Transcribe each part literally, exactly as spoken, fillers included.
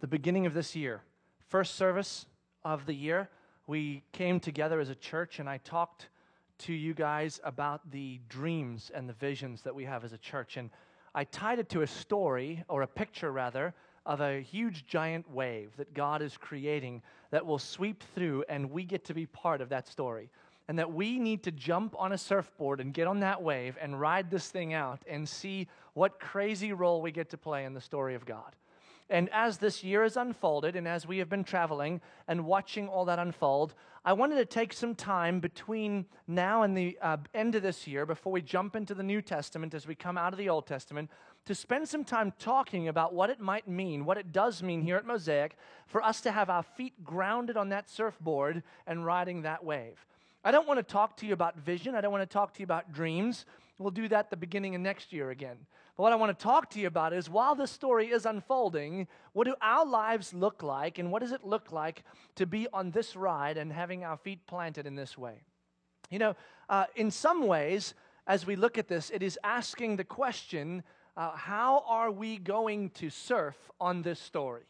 the beginning of this year, first service of the year, we came together as a church, and I talked to you guys about the dreams and the visions that we have as a church. And I tied it to a story, or a picture rather, of a huge giant wave that God is creating that will sweep through, and we get to be part of that story. And that we need to jump on a surfboard and get on that wave and ride this thing out and see what crazy role we get to play in the story of God. And as this year has unfolded, and as we have been traveling and watching all that unfold, I wanted to take some time between now and the uh, end of this year, before we jump into the New Testament, as we come out of the Old Testament, to spend some time talking about what it might mean, what it does mean here at Mosaic, for us to have our feet grounded on that surfboard and riding that wave. I don't want to talk to you about vision. I don't want to talk to you about dreams. We'll do that at the beginning of next year again. But what I want to talk to you about is, while this story is unfolding, what do our lives look like, and what does it look like to be on this ride and having our feet planted in this way? You know, uh, in some ways, as we look at this, it is asking the question, uh, how are we going to surf on this story?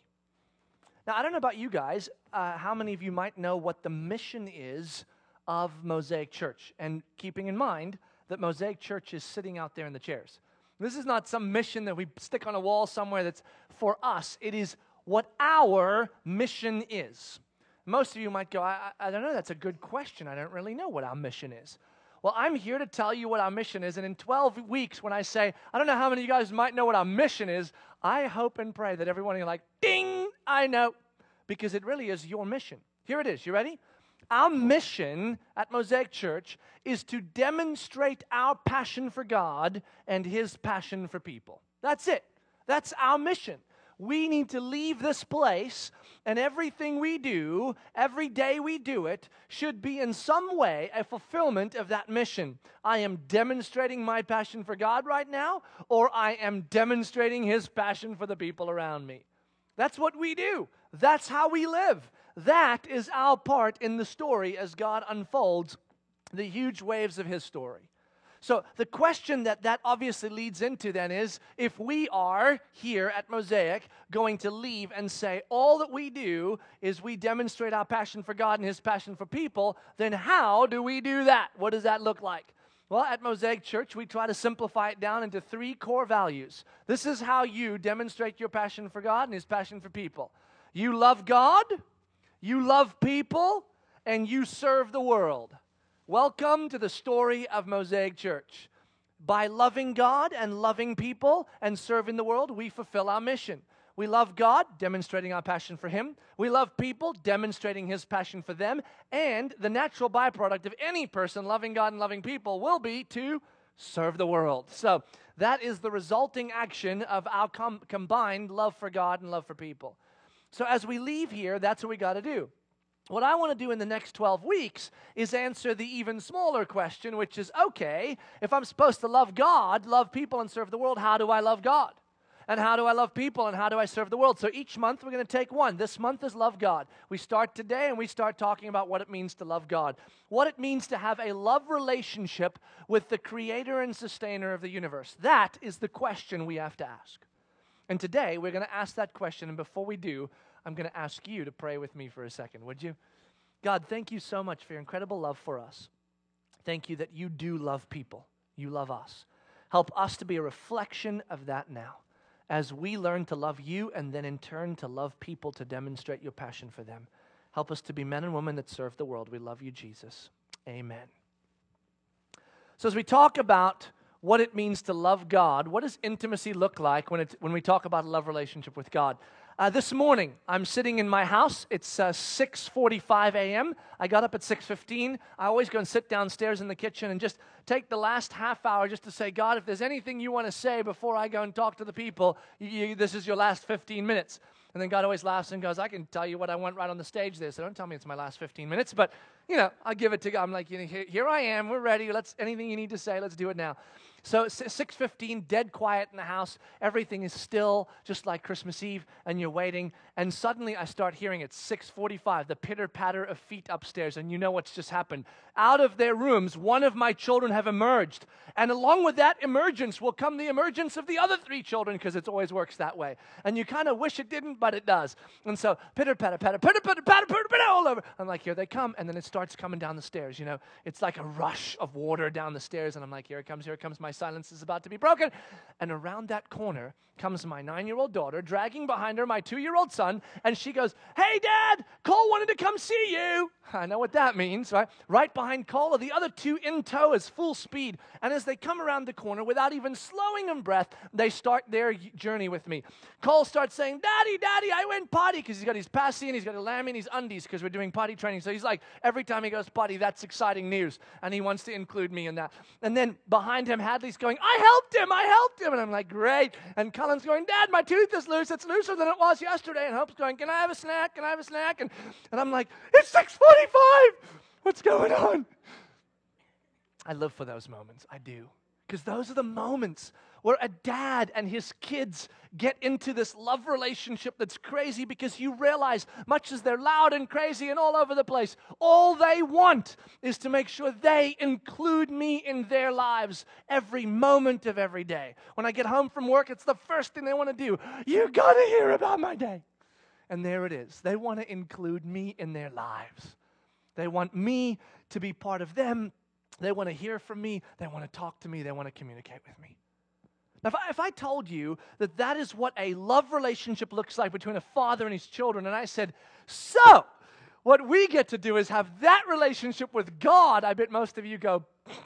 Now, I don't know about you guys, uh, how many of you might know what the mission is of Mosaic Church, and keeping in mind that Mosaic Church is sitting out there in the chairs. This is not some mission that we stick on a wall somewhere that's for us. It is what our mission is. Most of you might go, I, I don't know, that's a good question. I don't really know what our mission is. Well, I'm here to tell you what our mission is, and in twelve weeks, when I say, I don't know how many of you guys might know what our mission is, I hope and pray that everyone is like, ding, I know, because it really is your mission. Here it is. You ready? Our mission at Mosaic Church is to demonstrate our passion for God and His passion for people. That's it. That's our mission. We need to leave this place, and everything we do, every day we do it, should be in some way a fulfillment of that mission. I am demonstrating my passion for God right now, or I am demonstrating His passion for the people around me. That's what we do. That's how we live. That is our part in the story as God unfolds the huge waves of His story. So the question that that obviously leads into then is, if we are here at Mosaic going to leave and say all that we do is we demonstrate our passion for God and His passion for people, then how do we do that? What does that look like? Well, at Mosaic Church, we try to simplify it down into three core values. This is how you demonstrate your passion for God and His passion for people. You love God, you love people, and you serve the world. Welcome to the story of Mosaic Church. By loving God and loving people and serving the world, we fulfill our mission. We love God, demonstrating our passion for Him. We love people, demonstrating His passion for them. And the natural byproduct of any person loving God and loving people will be to serve the world. So that is the resulting action of our com- combined love for God and love for people. So as we leave here, that's what we got to do. What I want to do in the next twelve weeks is answer the even smaller question, which is, okay, if I'm supposed to love God, love people, and serve the world, how do I love God? And how do I love people, and how do I serve the world? So each month we're going to take one. This month is love God. We start today, and we start talking about what it means to love God. What it means to have a love relationship with the creator and sustainer of the universe. That is the question we have to ask. And today, we're going to ask that question, and before we do, I'm going to ask you to pray with me for a second, would you? God, thank you so much for your incredible love for us. Thank you that you do love people. You love us. Help us to be a reflection of that now, as we learn to love you and then in turn to love people, to demonstrate your passion for them. Help us to be men and women that serve the world. We love you, Jesus. Amen. So as we talk about what it means to love God, what does intimacy look like when it, when we talk about a love relationship with God? Uh, this morning, I'm sitting in my house. It's uh, six forty-five a.m. I got up at six fifteen. I always go and sit downstairs in the kitchen and just take the last half hour just to say, God, if there's anything you want to say before I go and talk to the people, you, you, this is your last fifteen minutes. And then God always laughs and goes, I can tell you what I want right on the stage there, so don't tell me it's my last fifteen minutes. But, you know, I'll give it to God. I'm like, you know, here, here I am. We're ready. Let's anything you need to say, let's do it now. So six fifteen, dead quiet in the house. Everything is still, just like Christmas Eve, and you're waiting. And suddenly I start hearing at six forty-five, the pitter-patter of feet upstairs, and you know what's just happened. Out of their rooms, one of my children have emerged. And along with that emergence will come the emergence of the other three children, because it always works that way. And you kind of wish it didn't, but it does. And so pitter-patter, patter, pitter-patter, patter, pitter-patter, all over. I'm like, here they come. And then it starts coming down the stairs, you know. It's like a rush of water down the stairs. And I'm like, here it comes, here it comes. My silence is about to be broken. And around that corner comes my nine-year-old daughter, dragging behind her my two-year-old son. And she goes, hey, Dad, Cole wanted to come see you. I know what that means, right? Right behind Cole are the other two in tow as full speed. And as they come around the corner, without even slowing in breath, they start their journey with me. Cole starts saying, Daddy, Daddy, I went potty, because he's got his passy and he's got a lammy and his undies, because we're doing potty training. So he's like, every time he goes potty, that's exciting news. And he wants to include me in that. And then behind him, Hadley's going, I helped him, I helped him. And I'm like, great. And Cullen's going, Dad, my tooth is loose. It's looser than it was yesterday. And Hope's going, can I have a snack? Can I have a snack? And, and I'm like, it's six forty-five. What's going on? I live for those moments. I do. Because those are the moments where a dad and his kids get into this love relationship that's crazy, because you realize, much as they're loud and crazy and all over the place, all they want is to make sure they include me in their lives every moment of every day. When I get home from work, it's the first thing they want to do. You got to hear about my day. And there it is. They want to include me in their lives. They want me to be part of them. They want to hear from me. They want to talk to me. They want to communicate with me. Now, if I, if I told you that that is what a love relationship looks like between a father and his children, and I said, so what we get to do is have that relationship with God, I bet most of you go,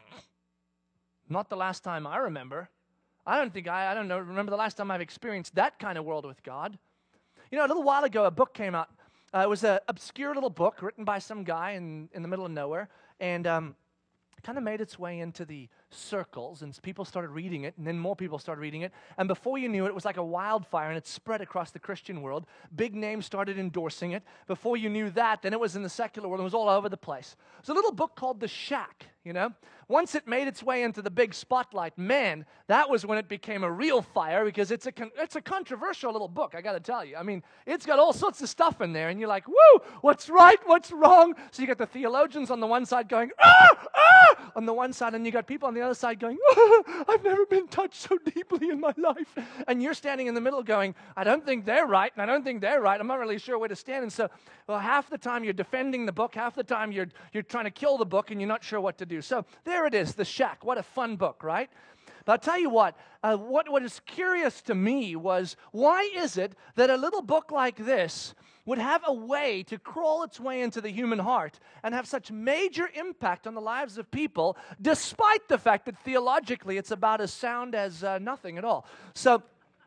not the last time I remember. I don't think I, I don't know, remember the last time I've experienced that kind of world with God. You know, a little while ago, a book came out. Uh, it was an obscure little book written by some guy in, in the middle of nowhere, and um, kind of made its way into the circles, and people started reading it, and then more people started reading it, and before you knew it, it was like a wildfire, and it spread across the Christian world. Big names started endorsing it. Before you knew that, then it was in the secular world. It was all over the place. It was a little book called The Shack, you know. Once it made its way into the big spotlight, man, that was when it became a real fire, because it's a con- it's a controversial little book, I got to tell you. I mean, it's got all sorts of stuff in there, and you're like, woo, what's right, what's wrong? So you got the theologians on the one side going, ah, ah, on the one side, and you got people on the other side going, ah, I've never been touched so deeply in my life. And you're standing in the middle going, I don't think they're right, and I don't think they're right. I'm not really sure where to stand. And so, well, half the time you're defending the book, half the time you're you're trying to kill the book, and you're not sure what to do. So there it is, The Shack. What a fun book, right? But I'll tell you what, uh, what, what is curious to me was, why is it that a little book like this would have a way to crawl its way into the human heart and have such major impact on the lives of people, despite the fact that theologically it's about as sound as uh, nothing at all? So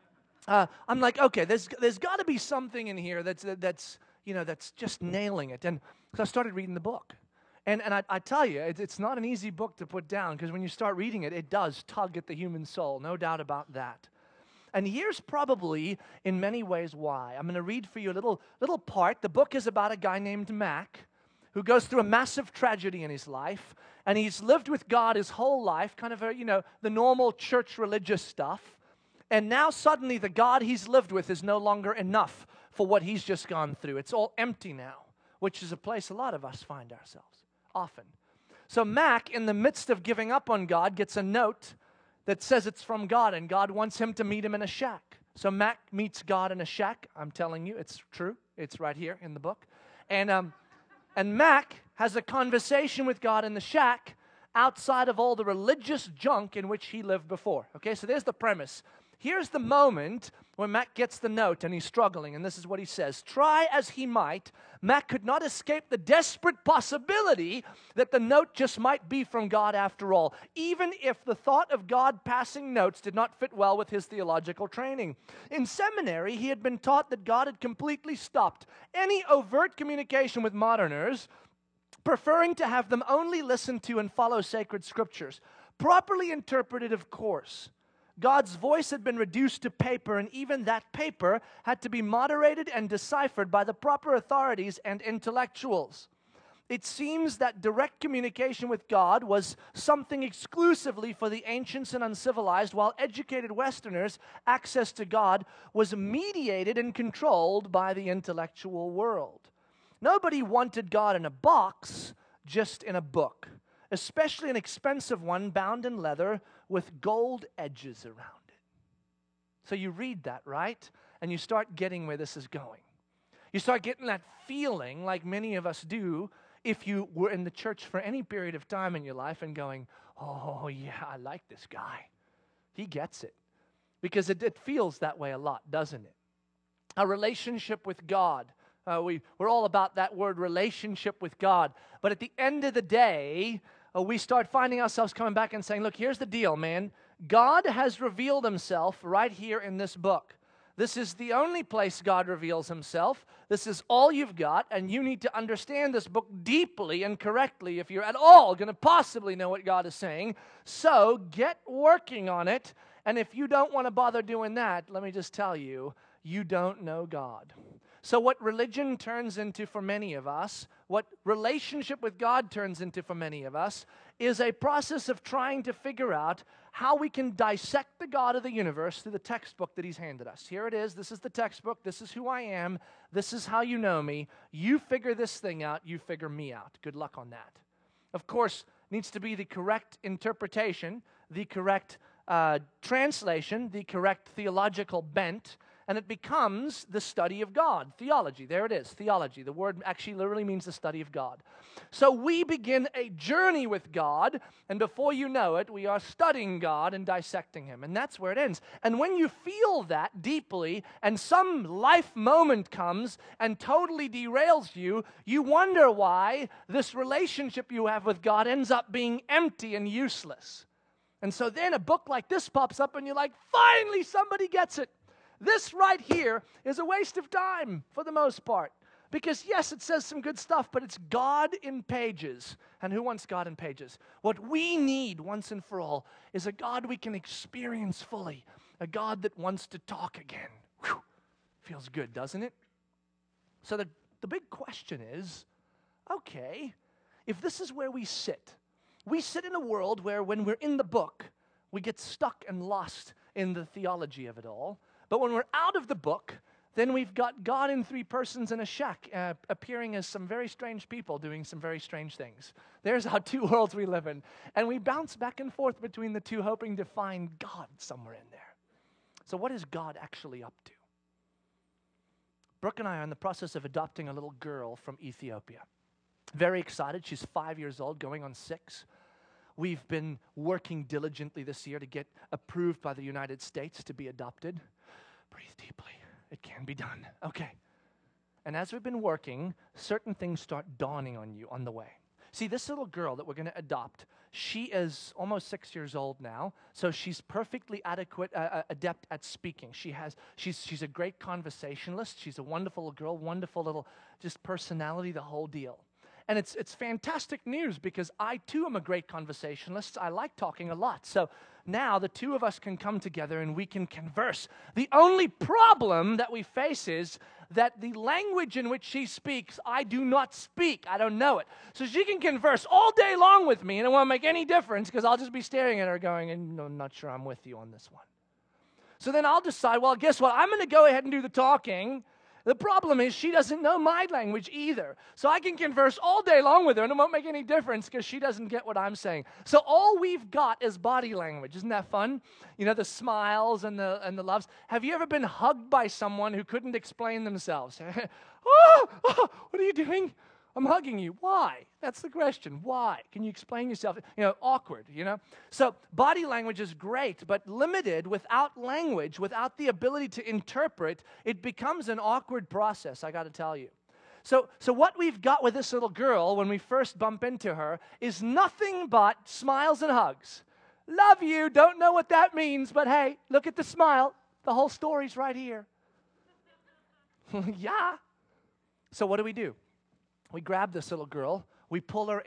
uh, I'm like, okay, there's there's got to be something in here that's that's you know that's just nailing it. And so I started reading the book. And and I, I tell you, it, it's not an easy book to put down, because when you start reading it, it does tug at the human soul, no doubt about that. And here's probably, in many ways, why. I'm going to read for you a little, little part. The book is about a guy named Mac, who goes through a massive tragedy in his life, and he's lived with God his whole life, kind of a, you know, the normal church religious stuff. And now suddenly the God he's lived with is no longer enough for what he's just gone through. It's all empty now, which is a place a lot of us find ourselves often. So Mac, in the midst of giving up on God, gets a note that says it's from God, and God wants him to meet him in a shack. So Mac meets God in a shack. I'm telling you, it's true. It's right here in the book. And um, and Mac has a conversation with God in the shack outside of all the religious junk in which he lived before. Okay, so there's the premise. Here's the moment when Mac gets the note and he's struggling, and this is what he says. Try as he might, Mac could not escape the desperate possibility that the note just might be from God after all, even if the thought of God passing notes did not fit well with his theological training. In seminary, he had been taught that God had completely stopped any overt communication with moderners, preferring to have them only listen to and follow sacred scriptures. Properly interpreted, of course. God's voice had been reduced to paper, and even that paper had to be moderated and deciphered by the proper authorities and intellectuals. It seems that direct communication with God was something exclusively for the ancients and uncivilized, while educated Westerners' access to God was mediated and controlled by the intellectual world. Nobody wanted God in a box, just in a book, especially an expensive one bound in leather with gold edges around it. So you read that, right? And you start getting where this is going. You start getting that feeling, like many of us do, if you were in the church for any period of time in your life and going, oh, yeah, I like this guy. He gets it. Because it, it feels that way a lot, doesn't it? A relationship with God. Uh, we, we're all about that word, relationship with God. But at the end of the day, uh, we start finding ourselves coming back and saying, look, here's the deal, man. God has revealed himself right here in this book. This is the only place God reveals himself. This is all you've got, and you need to understand this book deeply and correctly if you're at all going to possibly know what God is saying. So get working on it, and if you don't want to bother doing that, let me just tell you, you don't know God. So what religion turns into for many of us, what relationship with God turns into for many of us, is a process of trying to figure out how we can dissect the God of the universe through the textbook that he's handed us. Here it is. This is the textbook. This is who I am. This is how you know me. You figure this thing out. You figure me out. Good luck on that. Of course, needs to be the correct interpretation, the correct uh, translation, the correct theological bent, and it becomes the study of God, theology. There it is, theology. The word actually literally means the study of God. So we begin a journey with God, and before you know it, we are studying God and dissecting him, and that's where it ends. And when you feel that deeply, and some life moment comes and totally derails you, you wonder why this relationship you have with God ends up being empty and useless. And so then a book like this pops up, and you're like, finally somebody gets it. This right here is a waste of time for the most part. Because yes, it says some good stuff, but it's God in pages. And who wants God in pages? What we need once and for all is a God we can experience fully. A God that wants to talk again. Whew. Feels good, doesn't it? So the, the big question is, okay, if this is where we sit, we sit in a world where when we're in the book, we get stuck and lost in the theology of it all. But when we're out of the book, then we've got God in three persons in a shack, uh, appearing as some very strange people doing some very strange things. There's our two worlds we live in. And we bounce back and forth between the two, hoping to find God somewhere in there. So what is God actually up to? Brooke and I are in the process of adopting a little girl from Ethiopia. Very excited. She's five years old, going on six. We've been working diligently this year to get approved by the United States to be adopted. Breathe deeply. It can be done. Okay. And as we've been working, certain things start dawning on you on the way. See, this little girl that we're going to adopt, she is almost six years old now, so she's perfectly adequate, uh, adept at speaking. She has, she's, she's a great conversationalist. She's a wonderful little girl, wonderful little just personality, the whole deal. And it's it's fantastic news because I, too, am a great conversationalist. I like talking a lot. So now the two of us can come together and we can converse. The only problem that we face is that the language in which she speaks, I do not speak. I don't know it. So she can converse all day long with me, and it won't make any difference because I'll just be staring at her going, and I'm not sure I'm with you on this one. So then I'll decide, well, guess what? I'm going to go ahead and do the talking. The problem is she doesn't know my language either. So I can converse all day long with her, and it won't make any difference because she doesn't get what I'm saying. So all we've got is body language. Isn't that fun? You know, the smiles and the and the loves. Have you ever been hugged by someone who couldn't explain themselves? oh, oh, what are you doing? I'm hugging you. Why? That's the question. Why? Can you explain yourself? You know, awkward, you know? So body language is great, but limited without language, without the ability to interpret, it becomes an awkward process, I got to tell you. So, so what we've got with this little girl when we first bump into her is nothing but smiles and hugs. Love you. Don't know what that means, but hey, look at the smile. The whole story's right here. Yeah. So what do we do? We grab this little girl, we pull her in,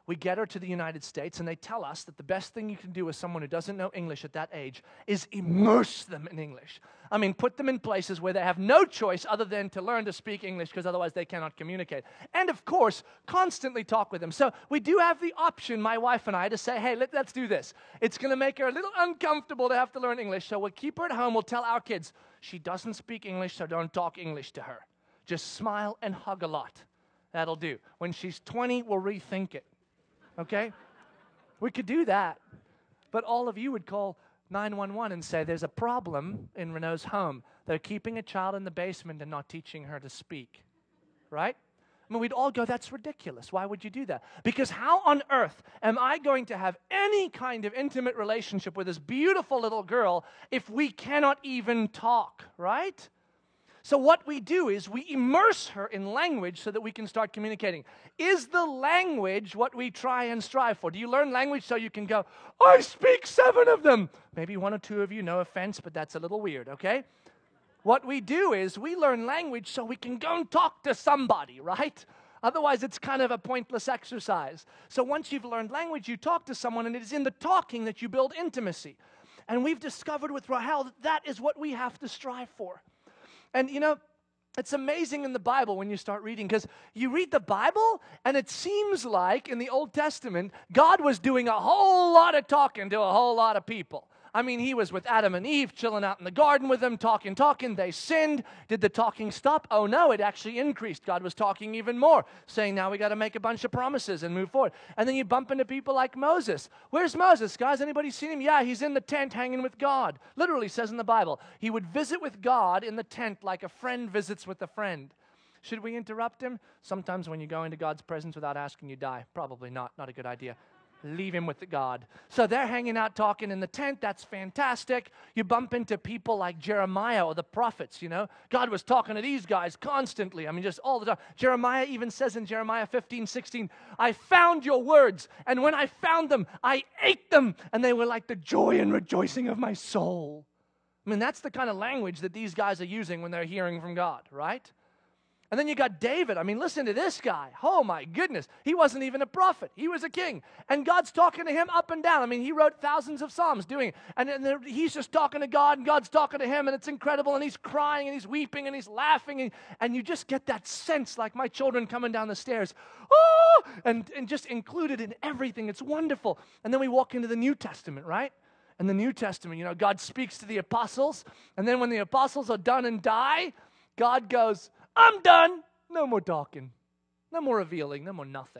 We get her to the United States, and they tell us that the best thing you can do with someone who doesn't know English at that age is immerse them in English. I mean, put them in places where they have no choice other than to learn to speak English, because otherwise they cannot communicate. And, of course, constantly talk with them. So we do have the option, my wife and I, to say, hey, let, let's do this. It's going to make her a little uncomfortable to have to learn English, so we'll keep her at home. We'll tell our kids, she doesn't speak English, so don't talk English to her. Just smile and hug a lot. That'll do. When she's twenty, we'll rethink it. Okay? We could do that. But all of you would call nine one one and say, there's a problem in Renault's home. They're keeping a child in the basement and not teaching her to speak. Right? I mean, we'd all go, that's ridiculous. Why would you do that? Because how on earth am I going to have any kind of intimate relationship with this beautiful little girl if we cannot even talk? Right? So what we do is we immerse her in language so that we can start communicating. Is the language what we try and strive for? Do you learn language so you can go, I speak seven of them? Maybe one or two of you, no offense, but that's a little weird, okay? What we do is we learn language so we can go and talk to somebody, right? Otherwise, it's kind of a pointless exercise. So once you've learned language, you talk to someone, and it is in the talking that you build intimacy. And we've discovered with Rahel that that is what we have to strive for. And, you know, it's amazing in the Bible when you start reading, because you read the Bible, and it seems like in the Old Testament, God was doing a whole lot of talking to a whole lot of people. I mean, he was with Adam and Eve, chilling out in the garden with them, talking, talking. They sinned. Did the talking stop? Oh, no, it actually increased. God was talking even more, saying, now we got to make a bunch of promises and move forward. And then you bump into people like Moses. Where's Moses, guys? Anybody seen him? Yeah, he's in the tent hanging with God. Literally says in the Bible, he would visit with God in the tent like a friend visits with a friend. Should we interrupt him? Sometimes when you go into God's presence without asking, you die. Probably not. Not a good idea. Leave him with the God. So they're hanging out talking in the tent. That's fantastic. You bump into people like Jeremiah or the prophets, you know. God was talking to these guys constantly. I mean, just all the time. Jeremiah even says in Jeremiah fifteen, sixteen, I found your words, and when I found them, I ate them, and they were like the joy and rejoicing of my soul. I mean, that's the kind of language that these guys are using when they're hearing from God, right? And then you got David. I mean, listen to this guy. Oh, my goodness. He wasn't even a prophet. He was a king. And God's talking to him up and down. I mean, he wrote thousands of psalms doing it. And, and he's just talking to God, and God's talking to him, and it's incredible. And he's crying, and he's weeping, and he's laughing. And, and you just get that sense, like my children coming down the stairs. Oh! And, and just included in everything. It's wonderful. And then we walk into the New Testament, right? In the New Testament, you know, God speaks to the apostles. And then when the apostles are done and die, God goes, I'm done. No more talking. No more revealing. No more nothing.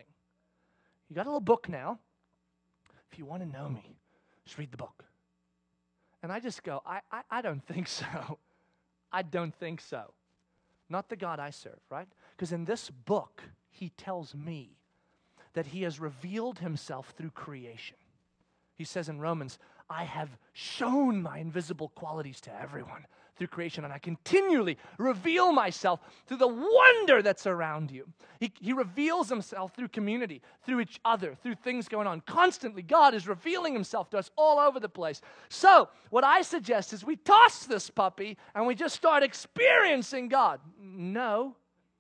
You got a little book now. If you want to know me, just read the book. And I just go, I, I, I don't think so. I don't think so. Not the God I serve, right? Because in this book, he tells me that he has revealed himself through creation. He says in Romans, I have shown my invisible qualities to everyone through creation, and I continually reveal myself through the wonder that's around you. He, he reveals himself through community, through each other, through things going on. Constantly, God is revealing himself to us all over the place. So, what I suggest is we toss this puppy and we just start experiencing God. No.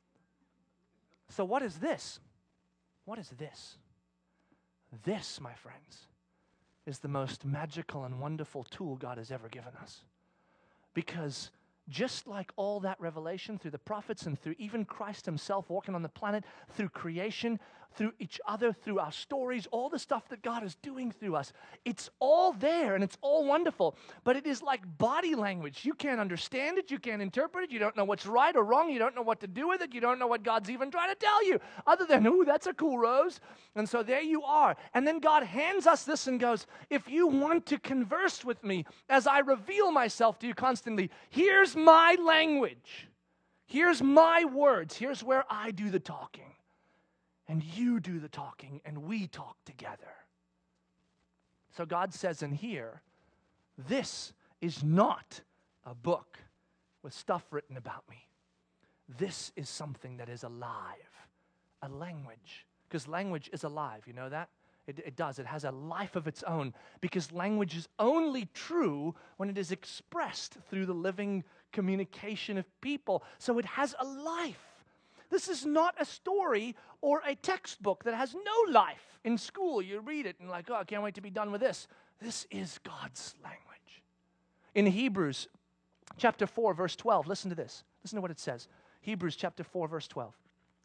So what is this? What is this? This, my friends, is the most magical and wonderful tool God has ever given us. Because just like all that revelation through the prophets and through even Christ himself walking on the planet, through creation, through each other, through our stories, all the stuff that God is doing through us, it's all there and it's all wonderful. But it is like body language. You can't understand it. You can't interpret it. You don't know what's right or wrong. You don't know what to do with it. You don't know what God's even trying to tell you other than, ooh, that's a cool rose. And so there you are. And then God hands us this and goes, if you want to converse with me as I reveal myself to you constantly, here's my language. Here's my words. Here's where I do the talking. And you do the talking, and we talk together. So God says in here, this is not a book with stuff written about me. This is something that is alive, a language. Because language is alive, you know that? It, it does. It has a life of its own. Because language is only true when it is expressed through the living communication of people. So it has a life. This is not a story or a textbook that has no life. In school, you read it and like, oh, I can't wait to be done with this. This is God's language. In Hebrews chapter four, verse twelve, listen to this. Listen to what it says. Hebrews chapter four, verse twelve.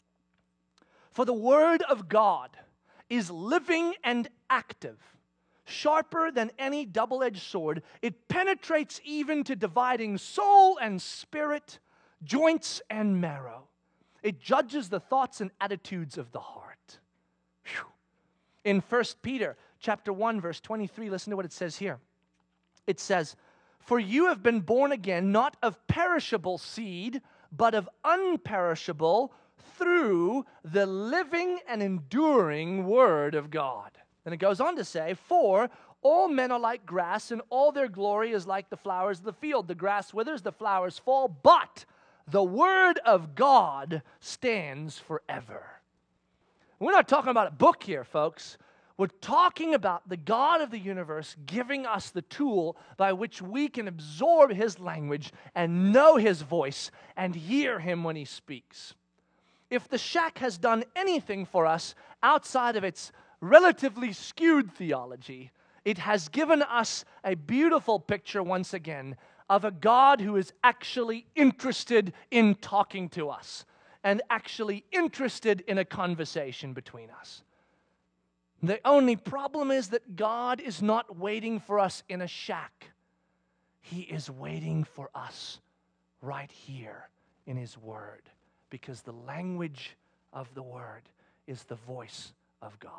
For the word of God is living and active, sharper than any double-edged sword. It penetrates even to dividing soul and spirit, joints and marrow. It judges the thoughts and attitudes of the heart. Whew. In First Peter chapter one, verse twenty-three, listen to what it says here. It says, for you have been born again, not of perishable seed, but of unperishable, through the living and enduring word of God. And it goes on to say, for all men are like grass, and all their glory is like the flowers of the field. The grass withers, the flowers fall, but the word of God stands forever. We're not talking about a book here, folks. We're talking about the God of the universe giving us the tool by which we can absorb His language and know His voice and hear Him when He speaks. If the shack has done anything for us outside of its relatively skewed theology, it has given us a beautiful picture once again of a God who is actually interested in talking to us and actually interested in a conversation between us. The only problem is that God is not waiting for us in a shack. He is waiting for us right here in His Word, because the language of the Word is the voice of God.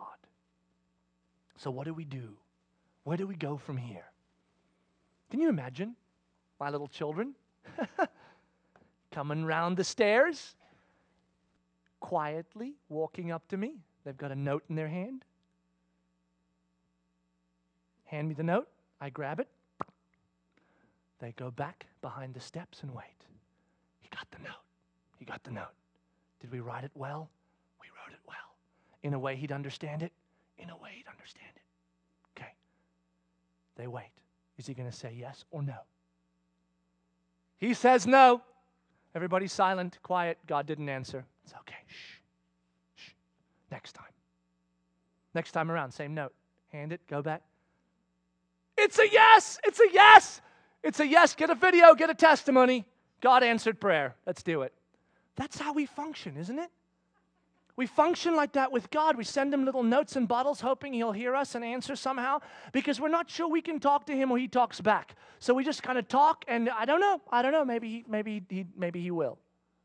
So what do we do? Where do we go from here? Can you imagine my little children coming round the stairs, quietly walking up to me? They've got a note in their hand. Hand me the note. I grab it. They go back behind the steps and wait. He got the note. He got the note. Did we write it well? We wrote it well. In a way he'd understand it? In a way he'd understand it. Okay. They wait. Is he going to say yes or no? He says no. Everybody's silent, quiet. God didn't answer. It's okay. Shh. Shh. Next time. Next time around, same note. Hand it, go back. It's a yes. It's a yes. It's a yes. Get a video, get a testimony. God answered prayer. Let's do it. That's how we function, isn't it? We function like that with God. We send Him little notes and bottles hoping He'll hear us and answer somehow because we're not sure we can talk to Him or He talks back. So we just kind of talk and I don't know. I don't know. Maybe he, maybe he, maybe he will.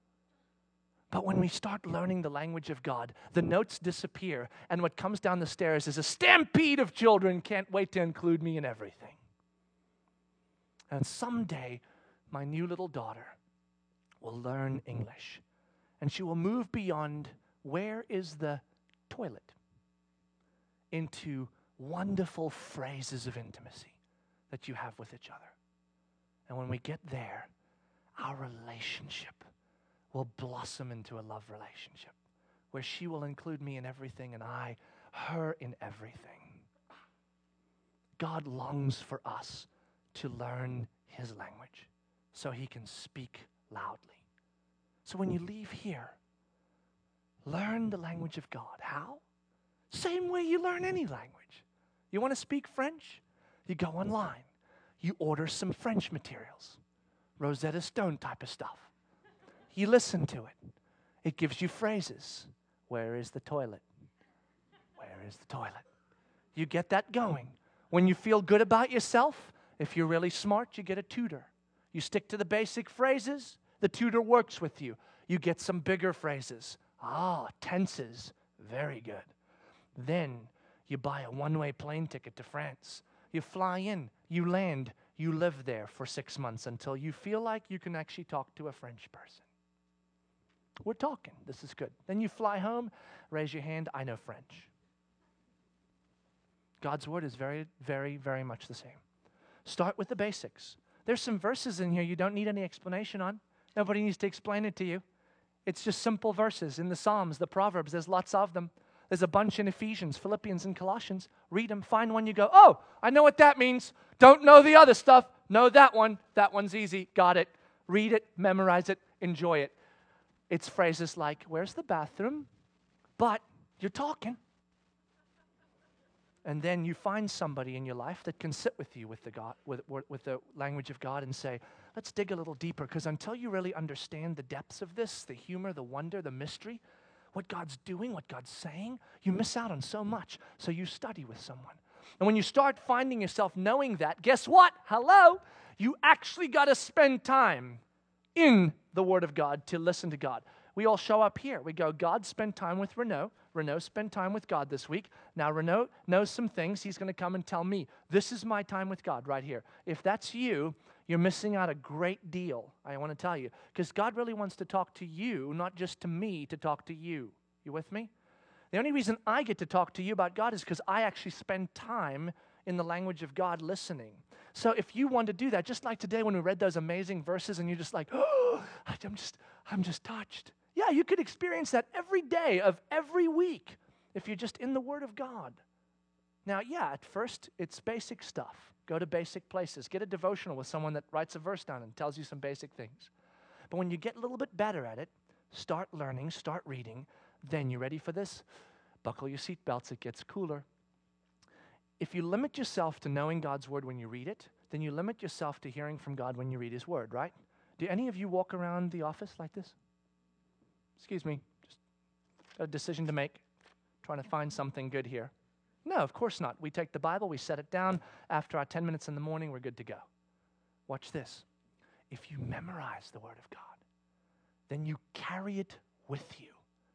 But when we start learning the language of God, the notes disappear and what comes down the stairs is a stampede of children. Can't wait to include me in everything. And someday, my new little daughter will learn English. And she will move beyond where is the toilet into wonderful phrases of intimacy that you have with each other. And when we get there, our relationship will blossom into a love relationship where she will include me in everything and I, her in everything. God longs for us to learn His language so He can speak loudly. So when you leave here, learn the language of God. How? Same way you learn any language. You want to speak French? You go online. You order some French materials. Rosetta Stone type of stuff. You listen to it. It gives you phrases. Where is the toilet? Where is the toilet? You get that going. When you feel good about yourself, if you're really smart, you get a tutor. You stick to the basic phrases, the tutor works with you. You get some bigger phrases. Ah, tenses. Very good. Then you buy a one-way plane ticket to France. You fly in, you land, you live there for six months until you feel like you can actually talk to a French person. We're talking. This is good. Then you fly home, raise your hand. I know French. God's word is very, very, very much the same. Start with the basics. There's some verses in here you don't need any explanation on. Nobody needs to explain it to you. It's just simple verses in the Psalms, the Proverbs. There's lots of them. There's a bunch in Ephesians, Philippians, and Colossians. Read them. Find one you go, oh, I know what that means. Don't know the other stuff. Know that one. That one's easy. Got it. Read it, memorize it, enjoy it. It's phrases like, where's the bathroom? But you're talking. And then you find somebody in your life that can sit with you with the God, with, with the language of God and say, let's dig a little deeper, because until you really understand the depths of this, the humor, the wonder, the mystery, what God's doing, what God's saying, you miss out on so much. So you study with someone. And when you start finding yourself knowing that, guess what? Hello? You actually got to spend time in the Word of God to listen to God. We all show up here. We go, God, spend time with Renault. Renault, spend time with God this week. Now, Renault knows some things. He's going to come and tell me, this is my time with God right here. If that's you, you're missing out a great deal, I want to tell you. Because God really wants to talk to you, not just to me, to talk to you. You with me? The only reason I get to talk to you about God is because I actually spend time in the language of God listening. So if you want to do that, just like today when we read those amazing verses and you're just like, oh, I'm just, I'm just touched. Yeah, you could experience that every day of every week if you're just in the Word of God. Now, yeah, at first, it's basic stuff. Go to basic places. Get a devotional with someone that writes a verse down and tells you some basic things. But when you get a little bit better at it, start learning, start reading, then you ready for this? Buckle your seatbelts, it gets cooler. If you limit yourself to knowing God's Word when you read it, then you limit yourself to hearing from God when you read His Word, right? Do any of you walk around the office like this? Excuse me, just got a decision to make, trying to find something good here. No, of course not. We take the Bible, we set it down. After our ten minutes in the morning, we're good to go. Watch this. If you memorize the Word of God, then you carry it with you.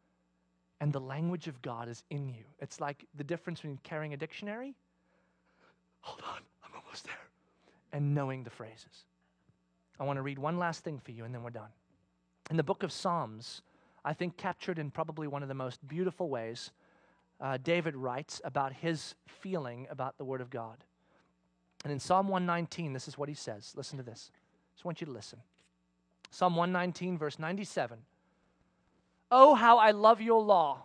And the language of God is in you. It's like the difference between carrying a dictionary, hold on, I'm almost there, and knowing the phrases. I want to read one last thing for you, and then we're done. In the book of Psalms, I think captured in probably one of the most beautiful ways, uh, David writes about his feeling about the Word of God. And in Psalm one nineteen, this is what he says. Listen to this. I just want you to listen. Psalm one nineteen, verse ninety-seven. Oh, how I love your law.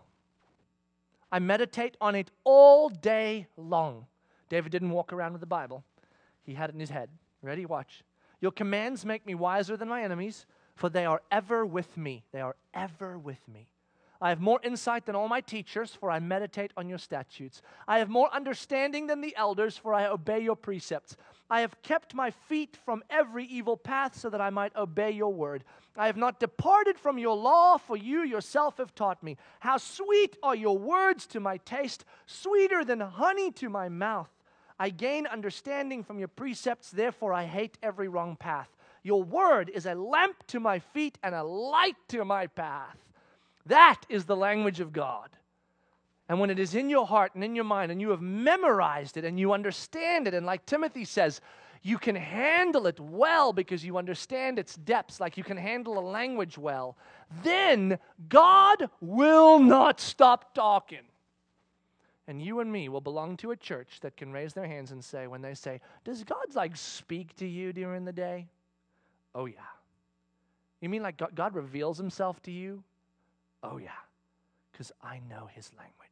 I meditate on it all day long. David didn't walk around with the Bible. He had it in his head. Ready? Watch. Your commands make me wiser than my enemies, for they are ever with me. They are ever with me. I have more insight than all my teachers, for I meditate on your statutes. I have more understanding than the elders, for I obey your precepts. I have kept my feet from every evil path, so that I might obey your word. I have not departed from your law, for you yourself have taught me. How sweet are your words to my taste, sweeter than honey to my mouth. I gain understanding from your precepts, therefore I hate every wrong path. Your word is a lamp to my feet and a light to my path. That is the language of God. And when it is in your heart and in your mind and you have memorized it and you understand it, and like Timothy says, you can handle it well because you understand its depths, like you can handle a language well, then God will not stop talking. And you and me will belong to a church that can raise their hands and say, when they say, does God like speak to you during the day? Oh, yeah. You mean like God, God reveals himself to you? Oh, yeah. Because I know his language.